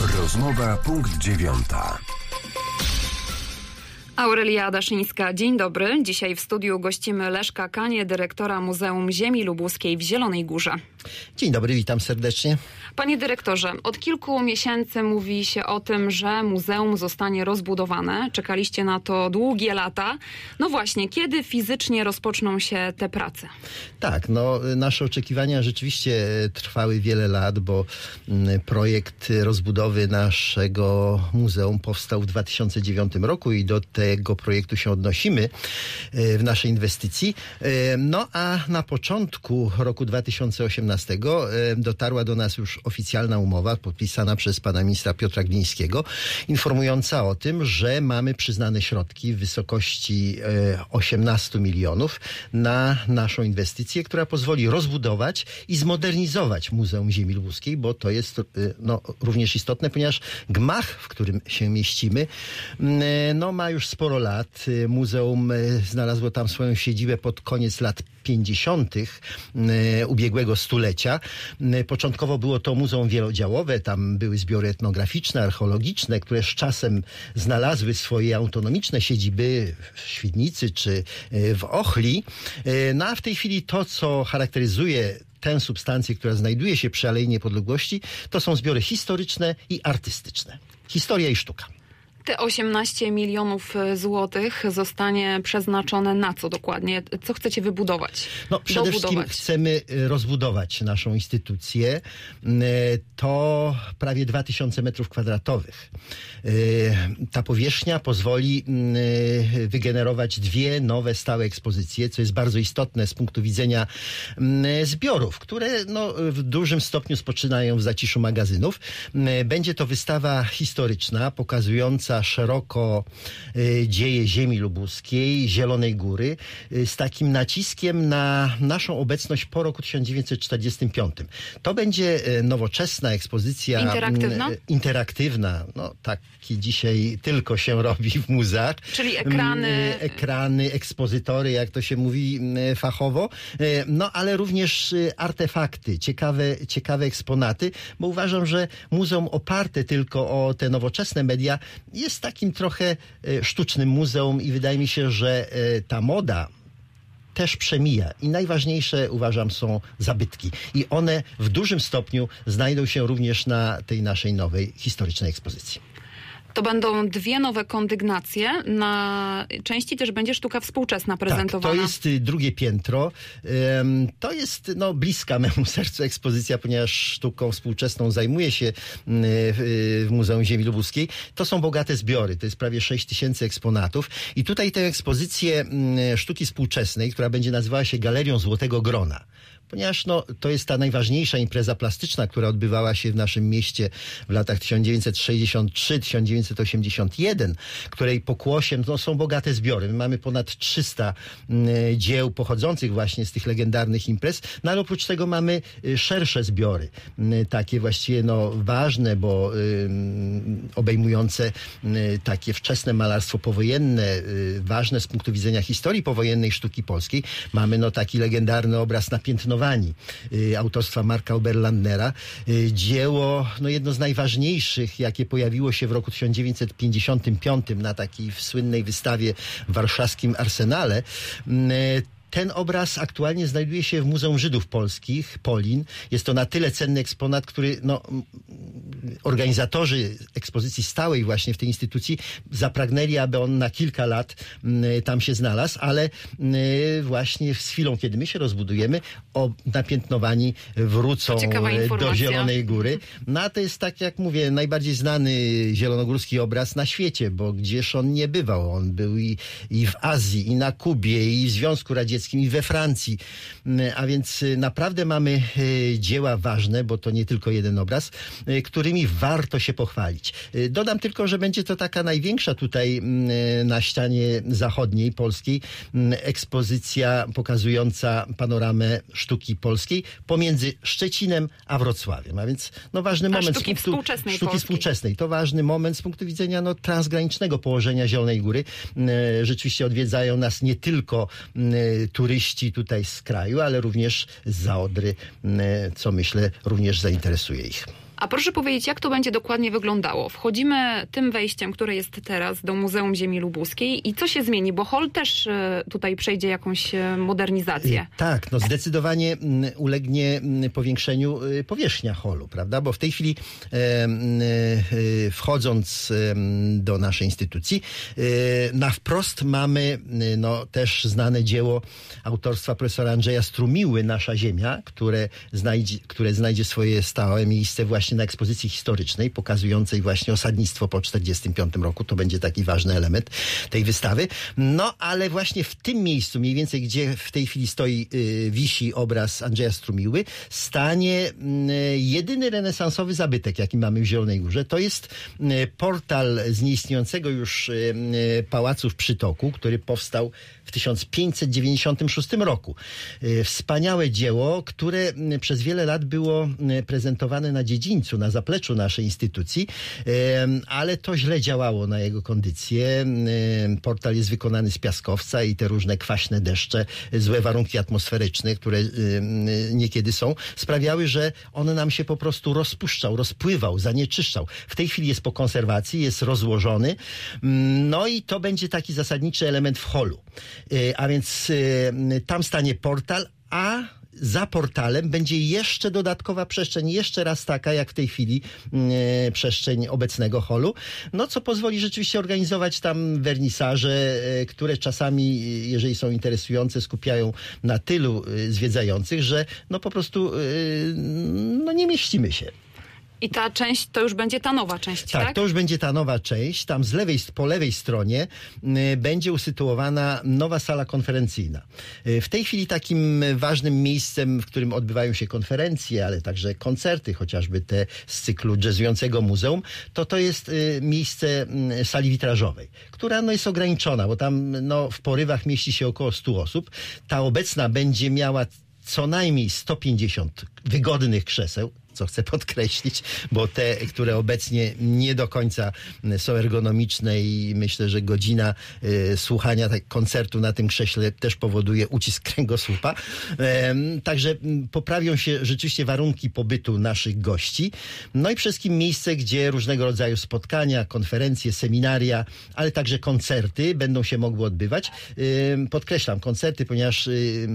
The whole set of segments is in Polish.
Rozmowa punkt 9. Aurelia Daszyńska, dzień dobry. Dzisiaj w studiu gościmy Leszka Kanię, dyrektora Muzeum Ziemi Lubuskiej w Zielonej Górze. Dzień dobry, witam serdecznie. Panie dyrektorze, od kilku miesięcy mówi się o tym, że muzeum zostanie rozbudowane. Czekaliście na to długie lata. No właśnie, kiedy fizycznie rozpoczną się te prace? Tak, nasze oczekiwania rzeczywiście trwały wiele lat, bo projekt rozbudowy naszego muzeum powstał w 2009 roku i do tego projektu się odnosimy w naszej inwestycji. No a na początku roku 2018 dotarła do nas już oficjalna umowa podpisana przez pana ministra Piotra Glińskiego, informująca o tym, że mamy przyznane środki w wysokości 18 milionów na naszą inwestycję, która pozwoli rozbudować i zmodernizować Muzeum Ziemi Lubuskiej, bo to jest również istotne, ponieważ gmach, w którym się mieścimy, ma już sporo lat. Muzeum znalazło tam swoją siedzibę pod koniec lat 50. ubiegłego stulecia. Początkowo było to muzeum wielodziałowe, tam były zbiory etnograficzne, archeologiczne, które z czasem znalazły swoje autonomiczne siedziby w Świdnicy czy w Ochli. No a w tej chwili to, co charakteryzuje tę substancję, która znajduje się przy Alei Niepodległości, to są zbiory historyczne i artystyczne. Historia i sztuka. Te 18 milionów złotych zostanie przeznaczone na co dokładnie? Co chcecie wybudować? Przede wszystkim chcemy rozbudować naszą instytucję. To prawie 2000 metrów kwadratowych. Ta powierzchnia pozwoli wygenerować 2 nowe stałe ekspozycje, co jest bardzo istotne z punktu widzenia zbiorów, które w dużym stopniu spoczywają w zaciszu magazynów. Będzie to wystawa historyczna, pokazująca szeroko dzieje ziemi lubuskiej, Zielonej Góry, z takim naciskiem na naszą obecność po roku 1945. To będzie nowoczesna ekspozycja. Interaktywna? Interaktywna. Taki dzisiaj tylko się robi w muzeach. Czyli ekrany. Ekrany, ekspozytory, jak to się mówi fachowo. Ale również artefakty, ciekawe eksponaty, bo uważam, że muzeum oparte tylko o te nowoczesne media jest takim trochę sztucznym muzeum i wydaje mi się, że ta moda też przemija i najważniejsze, uważam, są zabytki. I one w dużym stopniu znajdą się również na tej naszej nowej historycznej ekspozycji. To będą 2 nowe kondygnacje. Na części też będzie sztuka współczesna prezentowana. Tak, to jest drugie piętro. To jest bliska memu sercu ekspozycja, ponieważ sztuką współczesną zajmuję się w Muzeum Ziemi Lubuskiej. To są bogate zbiory. To jest prawie 6000 eksponatów. I tutaj tę ekspozycję sztuki współczesnej, która będzie nazywała się Galerią Złotego Grona. Ponieważ to jest ta najważniejsza impreza plastyczna, która odbywała się w naszym mieście w latach 1963-1981, której pokłosiem są bogate zbiory. My mamy ponad 300 dzieł pochodzących właśnie z tych legendarnych imprez, ale oprócz tego mamy szersze zbiory, takie właściwie ważne, bo obejmujące takie wczesne malarstwo powojenne, ważne z punktu widzenia historii powojennej sztuki polskiej. Mamy taki legendarny obraz Napiętnowani autorstwa Marka Oberlandnera. Dzieło, jedno z najważniejszych, jakie pojawiło się w roku 1955 na takiej słynnej wystawie w warszawskim Arsenale. Ten obraz aktualnie znajduje się w Muzeum Żydów Polskich, Polin. Jest to na tyle cenny eksponat, który organizatorzy ekspozycji stałej właśnie w tej instytucji zapragnęli, aby on na kilka lat tam się znalazł, ale właśnie z chwilą, kiedy my się rozbudujemy, Napiętnowani wrócą do Zielonej Góry. A to jest, tak jak mówię, najbardziej znany zielonogórski obraz na świecie, bo gdzież on nie bywał. On był i w Azji, i na Kubie, i w Związku Radzieckim, i we Francji. A więc naprawdę mamy dzieła ważne, bo to nie tylko jeden obraz, którymi warto się pochwalić. Dodam tylko, że będzie to taka największa tutaj na ścianie zachodniej polskiej ekspozycja pokazująca panoramę sztuki polskiej pomiędzy Szczecinem a Wrocławiem. A więc ważny moment sztuki współczesnej. To ważny moment z punktu widzenia transgranicznego położenia Zielonej Góry. Rzeczywiście odwiedzają nas nie tylko turyści tutaj z kraju, ale również zza Odry, co myślę również zainteresuje ich. A proszę powiedzieć, jak to będzie dokładnie wyglądało? Wchodzimy tym wejściem, które jest teraz do Muzeum Ziemi Lubuskiej i co się zmieni? Bo hol też tutaj przejdzie jakąś modernizację. Tak, no zdecydowanie ulegnie powiększeniu powierzchnia holu, prawda? Bo w tej chwili wchodząc do naszej instytucji, na wprost mamy no, też znane dzieło autorstwa profesora Andrzeja Strumiły, Nasza Ziemia, które znajdzie swoje stałe miejsce właśnie na ekspozycji historycznej, pokazującej właśnie osadnictwo po 1945 roku. To będzie taki ważny element tej wystawy. No, ale właśnie w tym miejscu, mniej więcej, gdzie w tej chwili wisi obraz Andrzeja Strumiły, stanie jedyny renesansowy zabytek, jaki mamy w Zielonej Górze. To jest portal z nieistniejącego już pałacu w Przytoku, który powstał w 1596 roku. Wspaniałe dzieło, które przez wiele lat było prezentowane na dziedzińcu, na zapleczu naszej instytucji, ale to źle działało na jego kondycję. Portal jest wykonany z piaskowca i te różne kwaśne deszcze, złe warunki atmosferyczne, które niekiedy są, sprawiały, że on nam się po prostu rozpuszczał, rozpływał, zanieczyszczał. W tej chwili jest po konserwacji, jest rozłożony. No i to będzie taki zasadniczy element w holu. A więc tam stanie portal, a za portalem będzie jeszcze dodatkowa przestrzeń, jeszcze raz taka jak w tej chwili przestrzeń obecnego holu, no co pozwoli rzeczywiście organizować tam wernisaże, które czasami, jeżeli są interesujące, skupiają na tylu zwiedzających, że no po prostu no nie mieścimy się. I ta część to już będzie ta nowa część, tak? Tak, to już będzie ta nowa część. Tam po lewej stronie będzie usytuowana nowa sala konferencyjna. W tej chwili takim ważnym miejscem, w którym odbywają się konferencje, ale także koncerty, chociażby te z cyklu jazzującego muzeum, to jest miejsce sali witrażowej, która no jest ograniczona, bo tam no, w porywach mieści się około 100 osób. Ta obecna będzie miała co najmniej 150 wygodnych krzeseł, co chcę podkreślić, bo te, które obecnie nie do końca są ergonomiczne i myślę, że godzina słuchania koncertu na tym krześle też powoduje ucisk kręgosłupa. Także poprawią się rzeczywiście warunki pobytu naszych gości. No i przede wszystkim miejsce, gdzie różnego rodzaju spotkania, konferencje, seminaria, ale także koncerty będą się mogły odbywać. Podkreślam, koncerty, ponieważ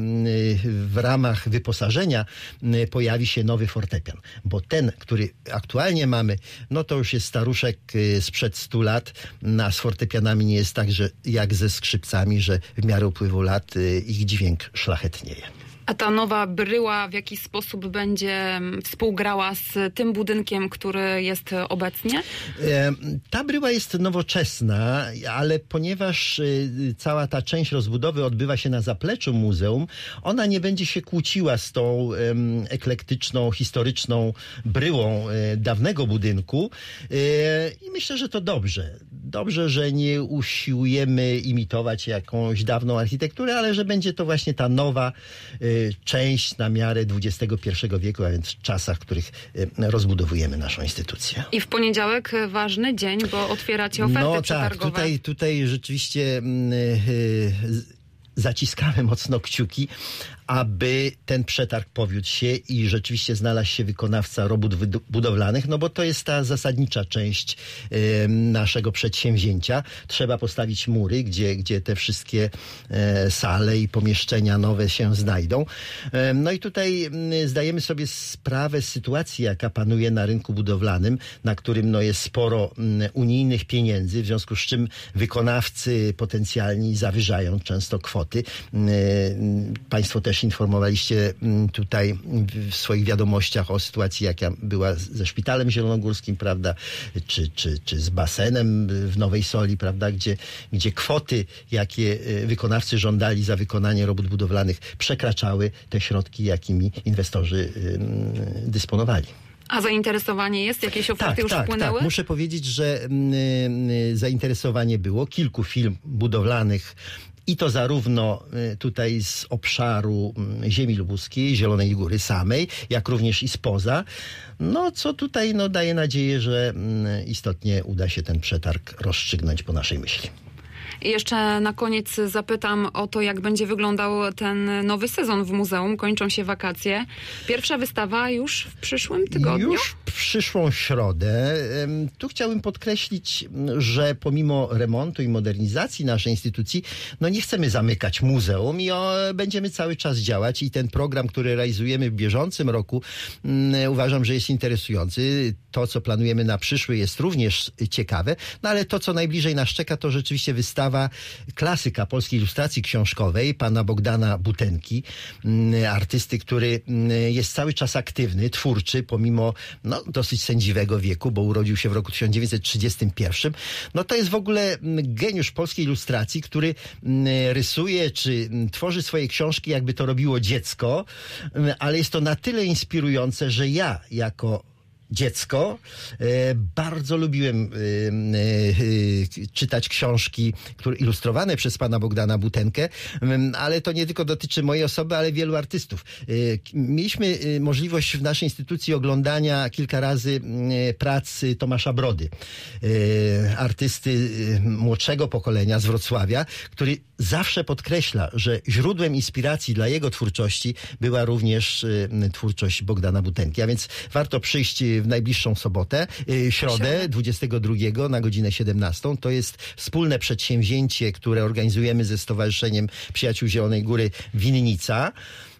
w ramach wyposażenia pojawi się nowy fortepian. Bo ten, który aktualnie mamy, no to już jest staruszek sprzed 100 lat. A z fortepianami nie jest tak, że jak ze skrzypcami, że w miarę upływu lat ich dźwięk szlachetnieje. A ta nowa bryła w jakiś sposób będzie współgrała z tym budynkiem, który jest obecnie? Ta bryła jest nowoczesna, ale ponieważ cała ta część rozbudowy odbywa się na zapleczu muzeum, ona nie będzie się kłóciła z tą eklektyczną, historyczną bryłą dawnego budynku i myślę, że to dobrze. Dobrze, że nie usiłujemy imitować jakąś dawną architekturę, ale że będzie to właśnie ta nowa część na miarę XXI wieku, a więc w czasach, w których rozbudowujemy naszą instytucję. I w poniedziałek ważny dzień, bo otwieracie oferty przetargowe. No tak, tutaj rzeczywiście zaciskamy mocno kciuki, aby ten przetarg powiódł się i rzeczywiście znalazł się wykonawca robót budowlanych, no bo to jest ta zasadnicza część naszego przedsięwzięcia. Trzeba postawić mury, gdzie te wszystkie sale i pomieszczenia nowe się znajdą. No i tutaj zdajemy sobie sprawę z sytuacji, jaka panuje na rynku budowlanym, na którym no jest sporo unijnych pieniędzy, w związku z czym wykonawcy potencjalni zawyżają często kwoty. Państwo też informowaliście tutaj w swoich wiadomościach o sytuacji, jaka była ze Szpitalem Zielonogórskim, prawda, czy z basenem w Nowej Soli, prawda, gdzie kwoty, jakie wykonawcy żądali za wykonanie robót budowlanych, przekraczały te środki, jakimi inwestorzy dysponowali. A zainteresowanie jest? Jakieś oferty już wpłynęły? Tak. Muszę powiedzieć, że zainteresowanie było kilku firm budowlanych, i to zarówno tutaj z obszaru Ziemi Lubuskiej, Zielonej Góry samej, jak również i spoza. No co tutaj daje nadzieję, że istotnie uda się ten przetarg rozstrzygnąć po naszej myśli. I jeszcze na koniec zapytam o to, jak będzie wyglądał ten nowy sezon w muzeum. Kończą się wakacje. Pierwsza wystawa już w przyszłym tygodniu? Już w przyszłą środę. Tu chciałbym podkreślić, że pomimo remontu i modernizacji naszej instytucji, no nie chcemy zamykać muzeum i będziemy cały czas działać i ten program, który realizujemy w bieżącym roku, uważam, że jest interesujący. To, co planujemy na przyszły, jest również ciekawe, no ale to, co najbliżej nas czeka, to rzeczywiście wystawa klasyka polskiej ilustracji książkowej, pana Bogdana Butenki, artysty, który jest cały czas aktywny, twórczy, pomimo dosyć sędziwego wieku, bo urodził się w roku 1931. No to jest w ogóle geniusz polskiej ilustracji, który rysuje, czy tworzy swoje książki, jakby to robiło dziecko, ale jest to na tyle inspirujące, że ja jako dziecko bardzo lubiłem czytać książki, które ilustrowane przez pana Bogdana Butenkę, ale to nie tylko dotyczy mojej osoby, ale wielu artystów. Mieliśmy możliwość w naszej instytucji oglądania kilka razy prac Tomasza Brody, artysty młodszego pokolenia z Wrocławia, który zawsze podkreśla, że źródłem inspiracji dla jego twórczości była również twórczość Bogdana Butenki. A więc warto przyjść w najbliższą środę 22 na godzinę 17. To jest wspólne przedsięwzięcie, które organizujemy ze Stowarzyszeniem Przyjaciół Zielonej Góry Winnica.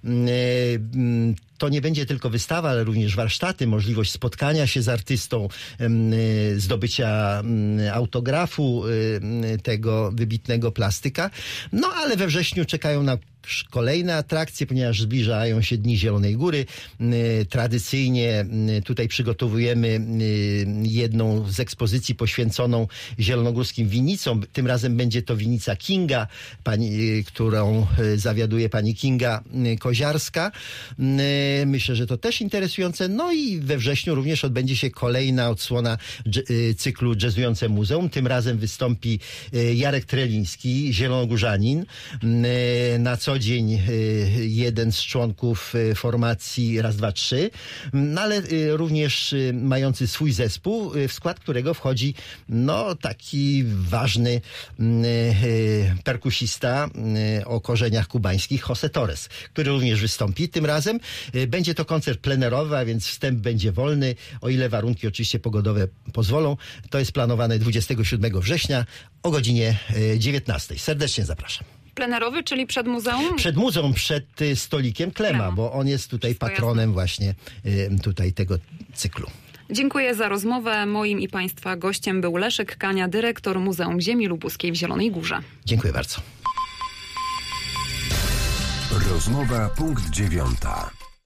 To nie będzie tylko wystawa, ale również warsztaty, możliwość spotkania się z artystą, zdobycia autografu tego wybitnego plastyka. No ale we wrześniu czekają na kolejne atrakcje, ponieważ zbliżają się Dni Zielonej Góry. Tradycyjnie tutaj przygotowujemy jedną z ekspozycji poświęconą zielonogórskim winnicom. Tym razem będzie to winnica Kinga, którą zawiaduje pani Kinga Koziarska. Myślę, że to też interesujące. No i we wrześniu również odbędzie się kolejna odsłona cyklu Jazzujące Muzeum. Tym razem wystąpi Jarek Treliński, zielonogórzanin. Na co dzień jeden z członków formacji Raz, Dwa, Trzy, no ale również mający swój zespół, w skład którego wchodzi taki ważny perkusista o korzeniach kubańskich, José Torres, który również wystąpi. Tym razem będzie to koncert plenerowy, a więc wstęp będzie wolny, o ile warunki oczywiście pogodowe pozwolą. To jest planowane 27 września o godzinie 19. Serdecznie zapraszam. Plenerowy, czyli przed muzeum? Przed muzeum, przed stolikiem Klema, bo on jest tutaj patronem właśnie tutaj tego cyklu. Dziękuję za rozmowę. Moim i Państwa gościem był Leszek Kania, dyrektor Muzeum Ziemi Lubuskiej w Zielonej Górze. Dziękuję bardzo. Rozmowa punkt 9.